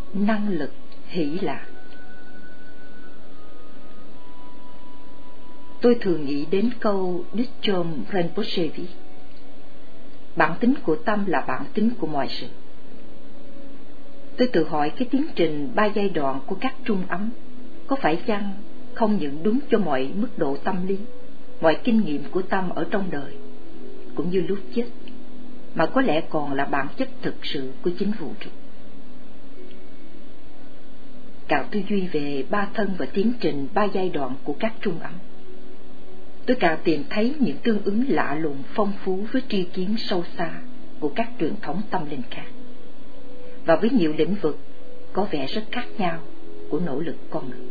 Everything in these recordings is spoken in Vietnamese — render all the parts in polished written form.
năng lực hỷ lạc. Tôi thường nghĩ đến câu Đức Chom Rinpoche viết: bản tính của tâm là bản tính của mọi sự. Tôi tự hỏi cái tiến trình 3 giai đoạn của các trung ấm có phải chăng không những đúng cho mọi mức độ tâm lý, mọi kinh nghiệm của tâm ở trong đời, cũng như lúc chết, mà có lẽ còn là bản chất thực sự của chính vũ trụ. Càng tư duy về 3 thân và tiến trình 3 giai đoạn của các trung ấm, tôi càng tìm thấy những tương ứng lạ lùng phong phú với tri kiến sâu xa của các truyền thống tâm linh khác, và với nhiều lĩnh vực có vẻ rất khác nhau của nỗ lực con người.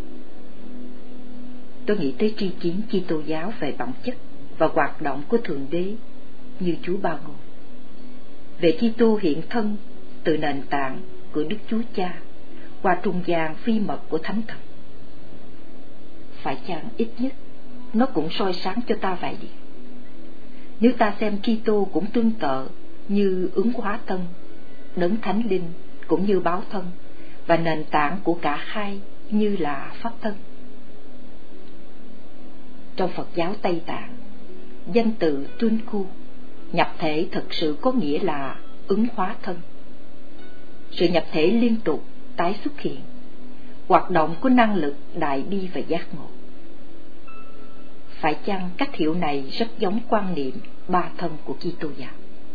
Tôi nghĩ tới tri kiến Kitô giáo về bản chất và hoạt động của Thượng Đế như Chúa Ba Ngôi, về Kitô hiện thân từ nền tảng của Đức Chúa Cha qua trung gian phi mật của Thánh Thần. Phải chăng ít nhất nó cũng soi sáng cho ta vài điều? Nếu ta xem Kitô cũng tương tự như ứng hóa thân, đấng thánh linh cũng như báo thân, và nền tảng của cả hai như là pháp thân. Trong Phật giáo Tây Tạng, danh từ Tunku nhập thể thực sự có nghĩa là ứng hóa thân. Sự nhập thể liên tục tái xuất hiện, hoạt động của năng lực đại bi và giác ngộ. Phải chăng cách hiểu này rất giống quan niệm 3 thân của Kitô giáo?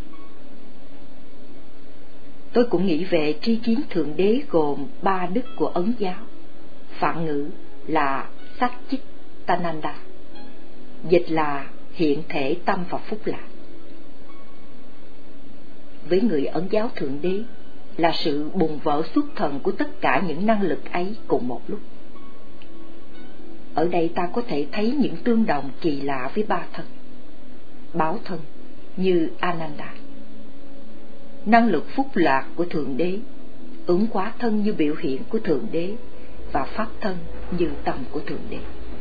Tôi cũng nghĩ về tri kiến Thượng Đế gồm 3 đức của Ấn giáo, phạn ngữ là Satchitananda, dịch là hiện thể tâm và phúc lạc. Với người Ấn giáo, Thượng Đế là sự bùng vỡ xuất thần của tất cả những năng lực ấy cùng một lúc. Ở đây ta có thể thấy những tương đồng kỳ lạ với 3 thân. Báo thân như Ananda, năng lực phúc lạc của Thượng Đế, ứng hóa thân như biểu hiện của Thượng Đế, và pháp thân như tâm của Thượng Đế.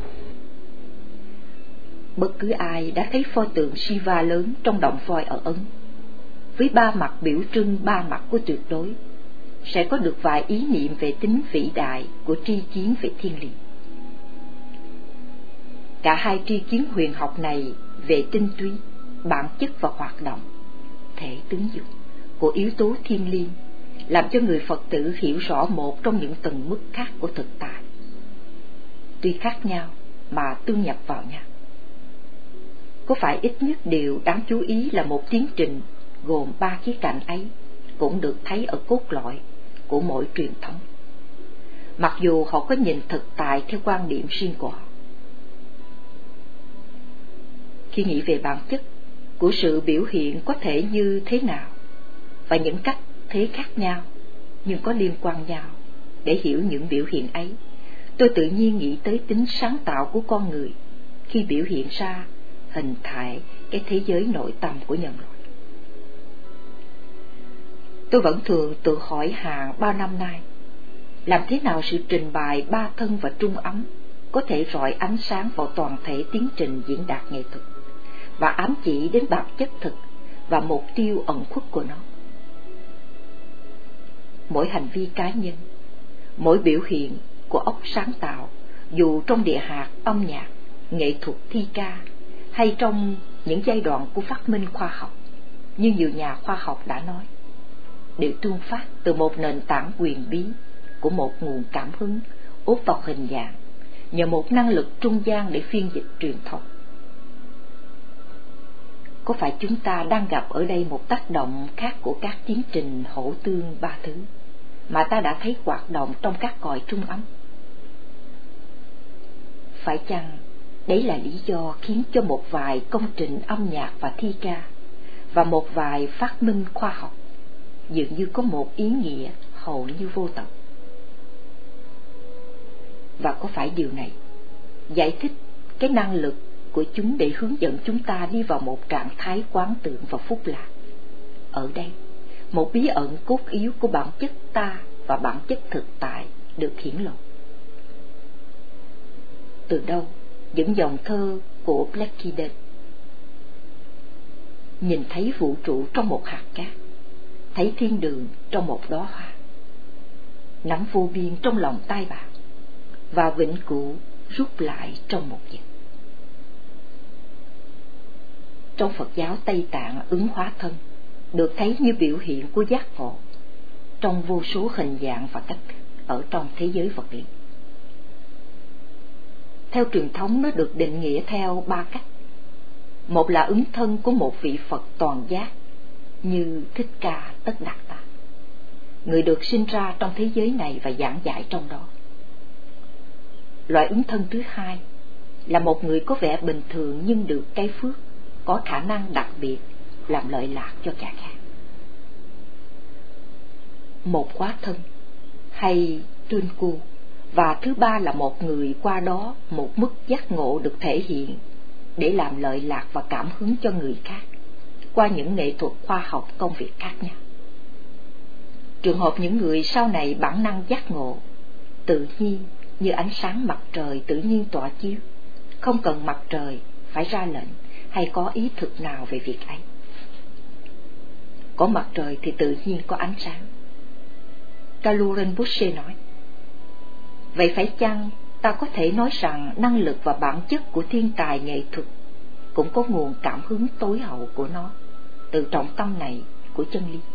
Bất cứ ai đã thấy pho tượng Shiva lớn trong động voi ở Ấn, với 3 mặt biểu trưng 3 mặt của tuyệt đối, sẽ có được vài ý niệm về tính vĩ đại của tri kiến về thiên liêng. Cả hai tri kiến huyền học này về tinh túy, bản chất và hoạt động, thể tướng dục của yếu tố thiên liêng, làm cho người Phật tử hiểu rõ một trong những tầng mức khác của thực tại, tuy khác nhau mà tương nhập vào nhau. Có phải ít nhất điều đáng chú ý là một tiến trình gồm 3 khía cạnh ấy cũng được thấy ở cốt lõi của mỗi truyền thống, mặc dù họ có nhìn thực tại theo quan điểm riêng của họ. Khi nghĩ về bản chất của sự biểu hiện có thể như thế nào và những cách thế khác nhau nhưng có liên quan nhau để hiểu những biểu hiện ấy, tôi tự nhiên nghĩ tới tính sáng tạo của con người khi biểu hiện ra hình thể cái thế giới nội tâm của nhân loại. Tôi vẫn thường tự hỏi hàng bao năm nay, làm thế nào sự trình bày 3 thân và trung ấm có thể rọi ánh sáng vào toàn thể tiến trình diễn đạt nghệ thuật và ám chỉ đến bản chất thực và mục tiêu ẩn khuất của nó. Mỗi hành vi cá nhân, mỗi biểu hiện của óc sáng tạo, dù trong địa hạt âm nhạc, nghệ thuật thi ca hay trong những giai đoạn của phát minh khoa học, như nhiều nhà khoa học đã nói, đều tương phát từ một nền tảng quyền bí của một nguồn cảm hứng úp vào hình dạng nhờ một năng lực trung gian để phiên dịch truyền thông. Có phải chúng ta đang gặp ở đây một tác động khác của các tiến trình hỗ tương 3 thứ mà ta đã thấy hoạt động trong các cõi trung ấm? Phải chăng đấy là lý do khiến cho một vài công trình âm nhạc và thi ca và một vài phát minh khoa học dường như có một ý nghĩa hầu như vô tận? Và có phải điều này giải thích cái năng lực của chúng để hướng dẫn chúng ta đi vào một trạng thái quán tưởng và phúc lạc? Ở đây, một bí ẩn cốt yếu của bản chất ta và bản chất thực tại được hiển lộ. Từ đâu những dòng thơ của Blakiden: nhìn thấy vũ trụ trong một hạt cát, thấy thiên đường trong một đóa hoa. nắm vô biên trong lòng tai bạn và vĩnh cửu rút lại trong một giây. Trong Phật giáo Tây Tạng, ứng hóa thân được thấy như biểu hiện của giác ngộ trong vô số hình dạng và cách thức ở trong thế giới vật lý. Theo truyền thống, nó được định nghĩa theo 3 cách. Một là ứng thân của một vị Phật toàn giác như Thích Ca Tất Đạt Đa, người được sinh ra trong thế giới này và giảng dạy trong đó. Loại ứng thân thứ hai là một người có vẻ bình thường nhưng được cái phước, có khả năng đặc biệt làm lợi lạc cho kẻ khác. Một hóa thân hay trươn cu, và thứ ba là một người qua đó một mức giác ngộ được thể hiện để làm lợi lạc và cảm hứng cho người khác qua những nghệ thuật khoa học công việc khác nhau. Trường hợp những người sau này bản năng giác ngộ tự nhiên như ánh sáng mặt trời tự nhiên tỏa chiếu, không cần mặt trời phải ra lệnh hay có ý thực nào về việc ấy. Có mặt trời thì tự nhiên có ánh sáng. Kalu Rinpoche nói, vậy phải chăng ta có thể nói rằng năng lực và bản chất của thiên tài nghệ thuật cũng có nguồn cảm hứng tối hậu của nó từ trọng tâm này của chân lý?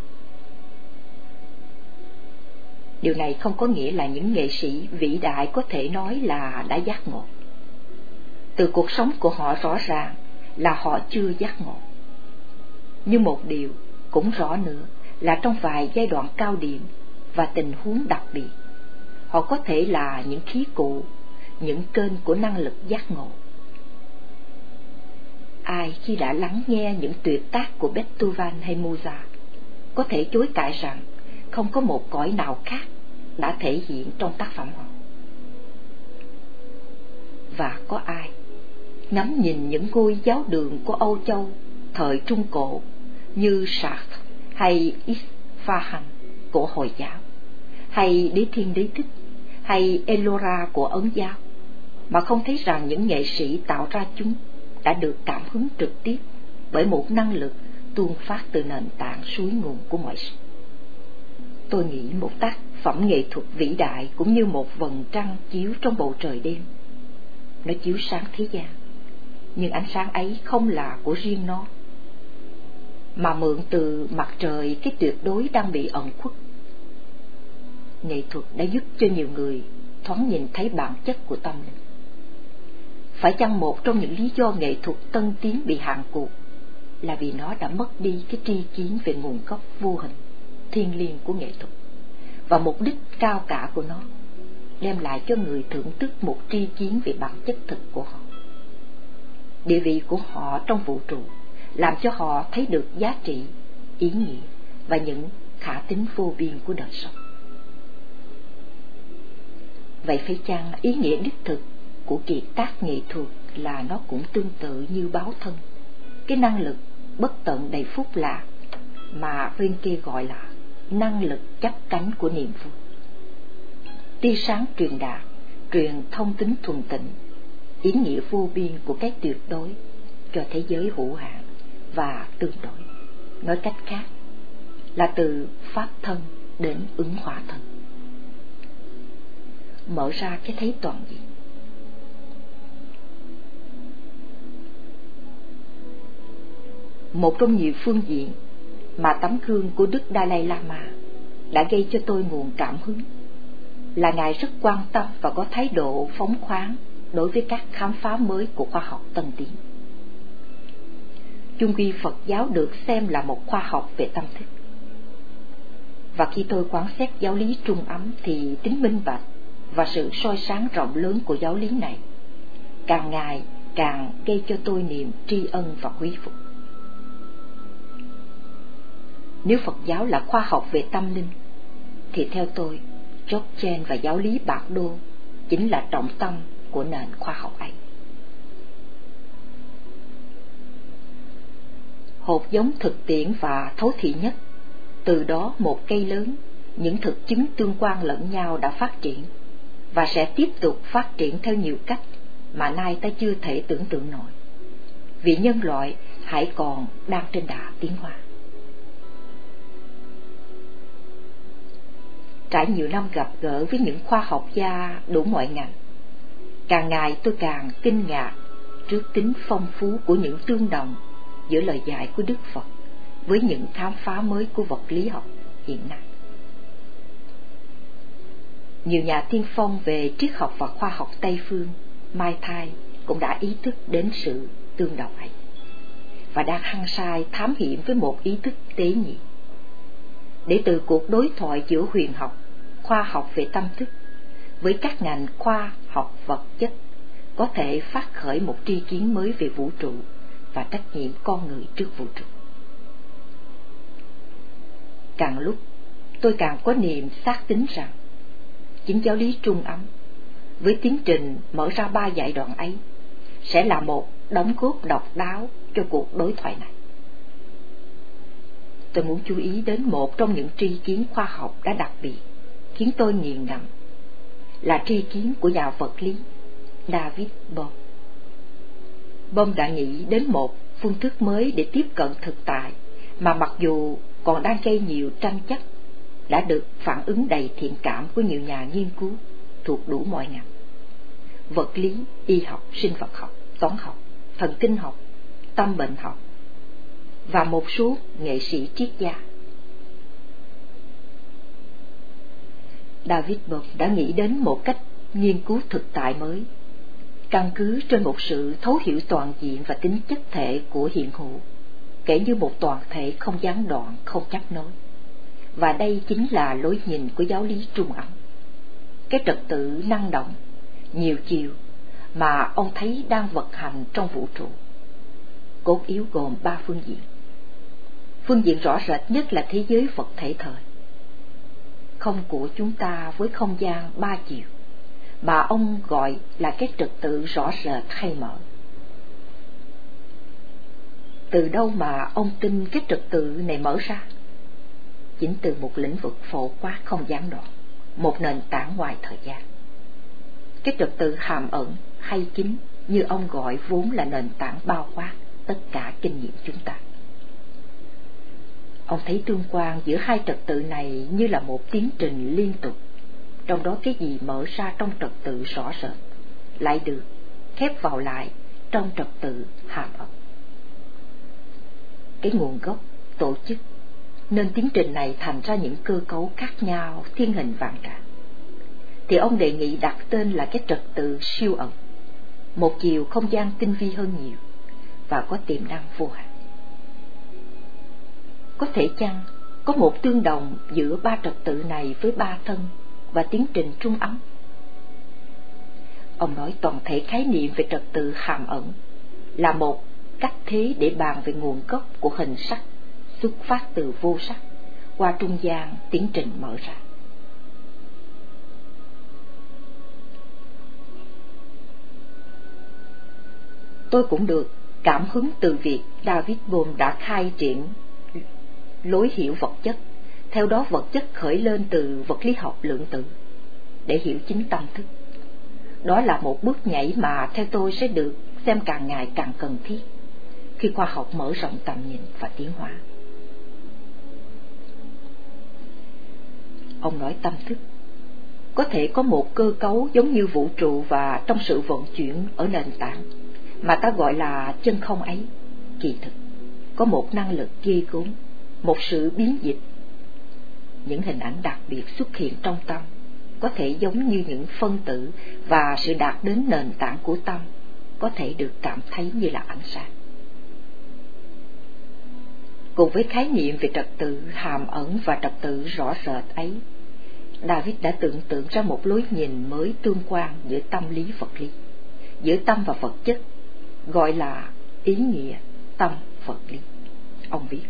Điều này không có nghĩa là những nghệ sĩ vĩ đại có thể nói là đã giác ngộ. Từ cuộc sống của họ rõ ràng là họ chưa giác ngộ. Nhưng một điều cũng rõ nữa là trong vài giai đoạn cao điểm và tình huống đặc biệt, họ có thể là những khí cụ, những kênh của năng lực giác ngộ. Ai khi đã lắng nghe những tuyệt tác của Beethoven hay Mozart có thể chối cãi rằng không có một cõi nào khác đã thể hiện trong tác phẩm họ? Và có ai ngắm nhìn những ngôi giáo đường của Âu Châu thời Trung Cổ như Sartre hay Isfahan của Hồi giáo, hay Đế Thiên Đế Thích hay Ellora của Ấn giáo, mà không thấy rằng những nghệ sĩ tạo ra chúng đã được cảm hứng trực tiếp bởi một năng lực tuôn phát từ nền tảng suối nguồn của mọi sự? Tôi nghĩ một tác phẩm nghệ thuật vĩ đại cũng như một vầng trăng chiếu trong bầu trời đêm. Nó chiếu sáng thế gian, nhưng ánh sáng ấy không là của riêng nó, mà mượn từ mặt trời cái tuyệt đối đang bị ẩn khuất. Nghệ thuật đã giúp cho nhiều người thoáng nhìn thấy bản chất của tâm linh. Phải chăng một trong những lý do nghệ thuật tân tiến bị hạn cuộc là vì nó đã mất đi cái tri kiến về nguồn gốc vô hình, thiêng liêng của nghệ thuật, và mục đích cao cả của nó đem lại cho người thưởng thức một tri kiến về bản chất thực của họ, địa vị của họ trong vũ trụ, làm cho họ thấy được giá trị, ý nghĩa và những khả tính vô biên của đời sống. Vậy phải chăng ý nghĩa đích thực của kiệt tác nghệ thuật là nó cũng tương tự như báo thân, cái năng lực bất tận đầy phúc lạc mà Rinke gọi là năng lực chắp cánh của niềm vui, tia sáng truyền đạt, truyền thông tính thuần tịnh, ý nghĩa vô biên của cái tuyệt đối cho thế giới hữu hạn và tương đối. Nói cách khác là từ pháp thân đến ứng hóa thân, mở ra cái thấy toàn diện. Một trong nhiều phương diện mà tấm gương của Đức Dalai Lama đã gây cho tôi nguồn cảm hứng là Ngài rất quan tâm và có thái độ phóng khoáng đối với các khám phá mới của khoa học tân tiến. Chung quy Phật giáo được xem là một khoa học về tâm thức. Và khi tôi quán xét giáo lý Trung Ấm thì tính minh bạch và sự soi sáng rộng lớn của giáo lý này càng ngày càng gây cho tôi niềm tri ân và quý phục. Nếu Phật giáo là khoa học về tâm linh thì theo tôi, Dzogchen và giáo lý Bạc Đô chính là trọng tâm của nền khoa học ấy. Hột giống thực tiễn và thấu thị nhất, từ đó một cây lớn, những thực chứng tương quan lẫn nhau đã phát triển và sẽ tiếp tục phát triển theo nhiều cách mà nay ta chưa thể tưởng tượng nổi, vì nhân loại hãy còn đang trên đà tiến hóa. Trải nhiều năm gặp gỡ với những khoa học gia đủ mọi ngành, càng ngày tôi càng kinh ngạc trước tính phong phú của những tương đồng giữa lời dạy của Đức Phật với những khám phá mới của vật lý học hiện nay. Nhiều nhà tiên phong về triết học và khoa học Tây phương mai thai cũng đã ý thức đến sự tương đồng ấy và đang hăng say thám hiểm với một ý thức tế nhị, để từ cuộc đối thoại giữa huyền học, khoa học về tâm thức với các ngành khoa học vật chất có thể phát khởi một tri kiến mới về vũ trụ và trách nhiệm con người trước vũ trụ. Càng lúc tôi càng có niềm xác tín rằng chính giáo lý Trung Ấm với tiến trình mở ra 3 giai đoạn ấy sẽ là một đóng góp độc đáo cho cuộc đối thoại này. Tôi muốn chú ý đến một trong những tri kiến khoa học đã đặc biệt khiến tôi nghiền ngẫm, là tri kiến của nhà vật lý David Bohm. Bohm đã nghĩ đến một phương thức mới để tiếp cận thực tại mà mặc dù còn đang gây nhiều tranh chấp, đã được phản ứng đầy thiện cảm của nhiều nhà nghiên cứu thuộc đủ mọi ngành: vật lý, y học, sinh vật học, toán học, thần kinh học, tâm bệnh học và một số nghệ sĩ triết gia. David Bohm đã nghĩ đến một cách nghiên cứu thực tại mới, căn cứ trên một sự thấu hiểu toàn diện và tính chất thể của hiện hữu, kể như một toàn thể không gián đoạn, không chấp nối. Và đây chính là lối nhìn của giáo lý Trung Ấm, cái trật tự năng động, nhiều chiều mà ông thấy đang vận hành trong vũ trụ. Cốt yếu gồm 3 phương diện. Phương diện rõ rệt nhất là thế giới vật thể thời, không của chúng ta với không gian 3 chiều, mà ông gọi là cái trật tự rõ rệt hay mở. Từ đâu mà ông tin cái trật tự này mở ra? Chính từ một lĩnh vực phổ quát không gián đoạn, một nền tảng ngoài thời gian. Cái trật tự hàm ẩn hay kín, như ông gọi, vốn là nền tảng bao quát tất cả kinh nghiệm chúng ta. Ông thấy tương quan giữa hai trật tự này như là một tiến trình liên tục, trong đó cái gì mở ra trong trật tự rõ rệt lại được khép vào lại trong trật tự hàm ẩn. Cái nguồn gốc, tổ chức nên tiến trình này thành ra những cơ cấu khác nhau, thiên hình vạn trạng, thì ông đề nghị đặt tên là cái trật tự siêu ẩn, một chiều không gian tinh vi hơn nhiều và có tiềm năng vô hạn. Có thể chăng có một tương đồng giữa 3 trật tự này với 3 thân và tiến trình Trung Ấm? Ông nói toàn thể khái niệm về trật tự hàm ẩn là một cách thế để bàn về nguồn gốc của hình sắc, xuất phát từ vô sắc, qua trung gian tiến trình mở ra. Tôi cũng được cảm hứng từ việc David Bohm đã khai triển lối hiểu vật chất, theo đó vật chất khởi lên từ vật lý học lượng tử để hiểu chính tâm thức. Đó là một bước nhảy mà theo tôi sẽ được xem càng ngày càng cần thiết khi khoa học mở rộng tầm nhìn và tiến hóa. Ông nói tâm thức có thể có một cơ cấu giống như vũ trụ, và trong sự vận chuyển ở nền tảng mà ta gọi là chân không ấy, kỳ thực có một năng lực ghê gớm, một sự biến dịch. Những hình ảnh đặc biệt xuất hiện trong tâm có thể giống như những phân tử, và sự đạt đến nền tảng của tâm có thể được cảm thấy như là ánh sáng. Cùng với khái niệm về trật tự hàm ẩn và trật tự rõ rệt ấy, David đã tưởng tượng ra một lối nhìn mới tương quan giữa tâm lý vật lý, giữa tâm và vật chất, gọi là ý nghĩa tâm vật lý. Ông viết: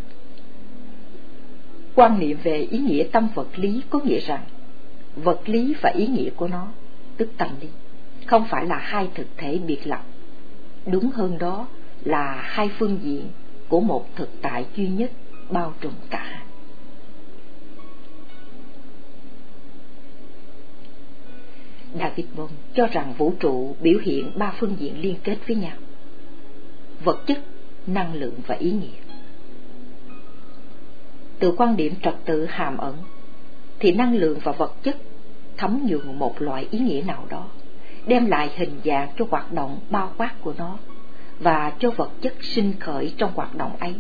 quan niệm về ý nghĩa tâm vật lý có nghĩa rằng vật lý và ý nghĩa của nó, tức tâm lý, không phải là hai thực thể biệt lập, đúng hơn đó là hai phương diện của một thực tại duy nhất bao trùm cả hai. David Bohm cho rằng vũ trụ biểu hiện 3 phương diện liên kết với nhau: vật chất, năng lượng và ý nghĩa. Từ quan điểm trật tự hàm ẩn, thì năng lượng và vật chất thấm nhuần một loại ý nghĩa nào đó, đem lại hình dạng cho hoạt động bao quát của nó và cho vật chất sinh khởi trong hoạt động ấy.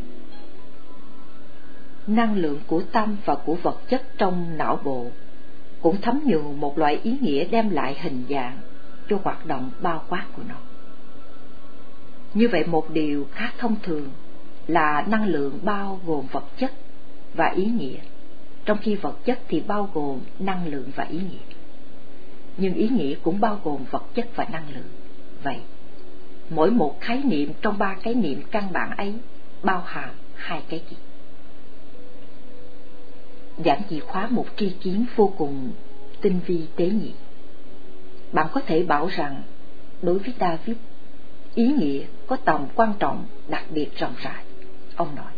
Năng lượng của tâm và của vật chất trong não bộ cũng thấm nhuần một loại ý nghĩa đem lại hình dạng cho hoạt động bao quát của nó. Như vậy, một điều khác thông thường là năng lượng bao gồm vật chất và ý nghĩa, trong khi vật chất thì bao gồm năng lượng và ý nghĩa. Nhưng ý nghĩa cũng bao gồm vật chất và năng lượng. Vậy, mỗi một khái niệm trong ba khái niệm căn bản ấy bao hàm hai cái gì? Giảng chìa khóa một tri kiến vô cùng tinh vi tế nhị. Bạn có thể bảo rằng, đối với David, ý nghĩa có tầm quan trọng đặc biệt rộng rãi. Ông nói,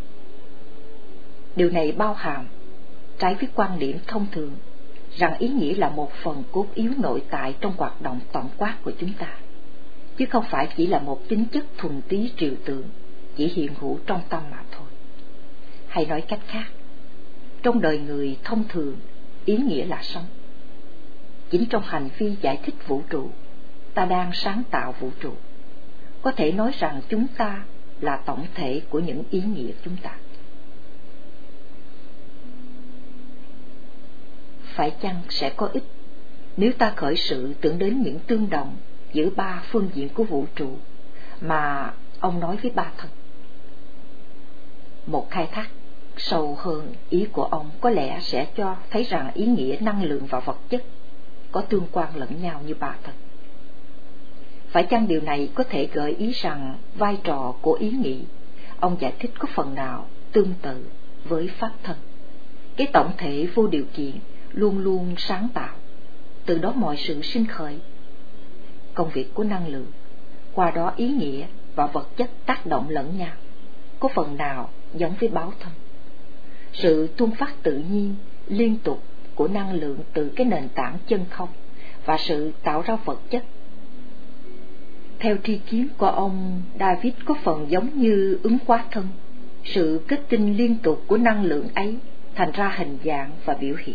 điều này bao hàm, trái với quan điểm thông thường, rằng ý nghĩa là một phần cốt yếu nội tại trong hoạt động tổng quát của chúng ta, chứ không phải chỉ là một tính chất thuần túy trừu tượng, chỉ hiện hữu trong tâm mà thôi. Hay nói cách khác, trong đời người thông thường, ý nghĩa là sống. Chính trong hành vi giải thích vũ trụ, ta đang sáng tạo vũ trụ. Có thể nói rằng chúng ta là tổng thể của những ý nghĩa chúng ta. Phải chăng sẽ có ích nếu ta khởi sự tưởng đến những tương đồng giữa ba phương diện của vũ trụ mà ông nói với ba thân? Một khai thác sâu hơn ý của ông có lẽ sẽ cho thấy rằng ý nghĩa, năng lượng và vật chất có tương quan lẫn nhau như ba thân. Phải chăng điều này có thể gợi ý rằng vai trò của ý nghĩ ông giải thích có phần nào tương tự với pháp thân, cái tổng thể vô điều kiện luôn luôn sáng tạo, từ đó mọi sự sinh khởi. Công việc của năng lượng, qua đó ý nghĩa và vật chất tác động lẫn nhau, có phần nào giống với báo thân. Sự tuôn phát tự nhiên, liên tục của năng lượng từ cái nền tảng chân không và sự tạo ra vật chất. Theo tri kiến của ông, David có phần giống như ứng hóa thân, sự kết tinh liên tục của năng lượng ấy thành ra hình dạng và biểu hiện.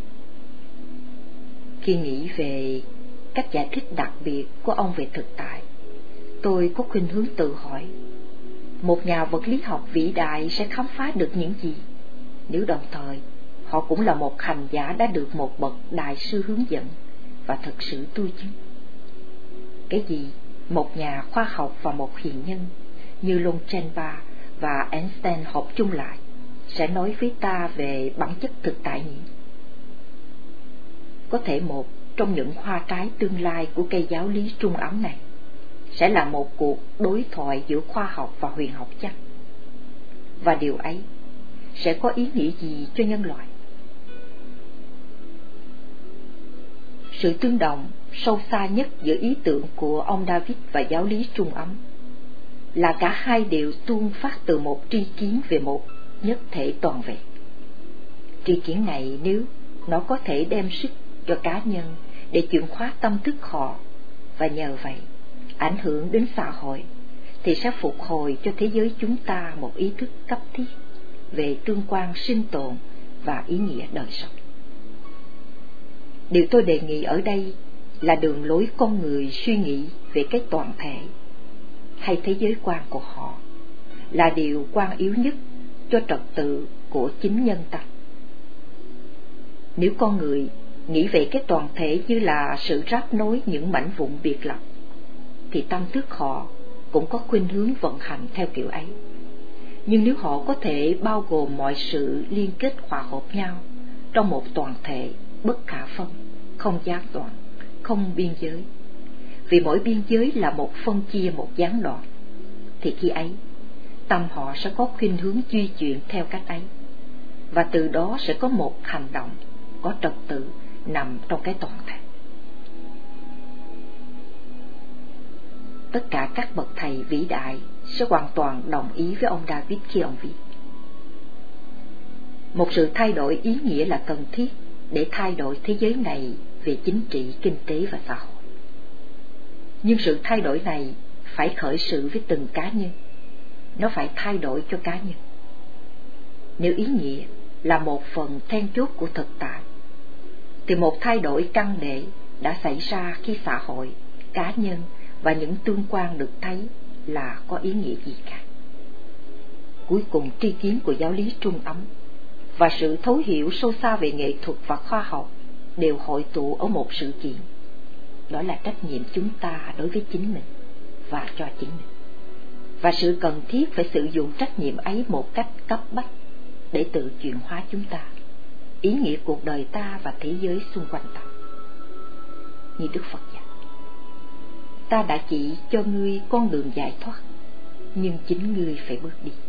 Khi nghĩ về cách giải thích đặc biệt của ông về thực tại, tôi có khuynh hướng tự hỏi, một nhà vật lý học vĩ đại sẽ khám phá được những gì nếu đồng thời họ cũng là một hành giả đã được một bậc đại sư hướng dẫn và thực sự tu chứng? Cái gì một nhà khoa học và một hiền nhân như Longchenpa và Einstein hợp chung lại sẽ nói với ta về bản chất thực tại nhỉ? Có thể một trong những hoa trái tương lai của cây giáo lý trung ấm này sẽ là một cuộc đối thoại giữa khoa học và huyền học chăng? Và điều ấy sẽ có ý nghĩa gì cho nhân loại? Sự tương đồng sâu xa nhất giữa ý tưởng của ông David và giáo lý trung ấm là cả hai đều tuôn phát từ một tri kiến về một nhất thể toàn vẹn. Tri kiến này, nếu nó có thể đem sức cho cá nhân để chuyển hóa tâm thức họ và nhờ vậy ảnh hưởng đến xã hội, thì sẽ phục hồi cho thế giới chúng ta một ý thức cấp thiết về tương quan sinh tồn và ý nghĩa đời sống. Điều tôi đề nghị ở đây là đường lối con người suy nghĩ về cái toàn thể hay thế giới quan của họ là điều quan yếu nhất cho trật tự của chính nhân tâm. Nếu con người nghĩ về cái toàn thể như là sự ráp nối những mảnh vụn biệt lập, thì tâm thức họ cũng có khuynh hướng vận hành theo kiểu ấy. Nhưng nếu họ có thể bao gồm mọi sự liên kết hòa hợp nhau trong một toàn thể bất khả phân, không gián đoạn, không biên giới, vì mỗi biên giới là một phân chia, một gián đoạn, thì khi ấy tâm họ sẽ có khuynh hướng di chuyển theo cách ấy, và từ đó sẽ có một hành động có trật tự nằm trong cái toàn thể. Tất cả các bậc thầy vĩ đại sẽ hoàn toàn đồng ý với ông David khi ông viết: một sự thay đổi ý nghĩa là cần thiết để thay đổi thế giới này về chính trị, kinh tế và xã hội. Nhưng sự thay đổi này phải khởi sự với từng cá nhân, nó phải thay đổi cho cá nhân. Nếu ý nghĩa là một phần then chốt của thực tại, thì một thay đổi căn để đã xảy ra khi xã hội, cá nhân và những tương quan được thấy là có ý nghĩa gì cả. Cuối cùng, tri kiến của giáo lý Trung Ấm và sự thấu hiểu sâu xa về nghệ thuật và khoa học đều hội tụ ở một sự kiện, đó là trách nhiệm chúng ta đối với chính mình và cho chính mình, và sự cần thiết phải sử dụng trách nhiệm ấy một cách cấp bách để tự chuyển hóa chúng ta, ý nghĩa cuộc đời ta và thế giới xung quanh ta. Như Đức Phật dạy, ta đã chỉ cho ngươi con đường giải thoát, nhưng chính ngươi phải bước đi.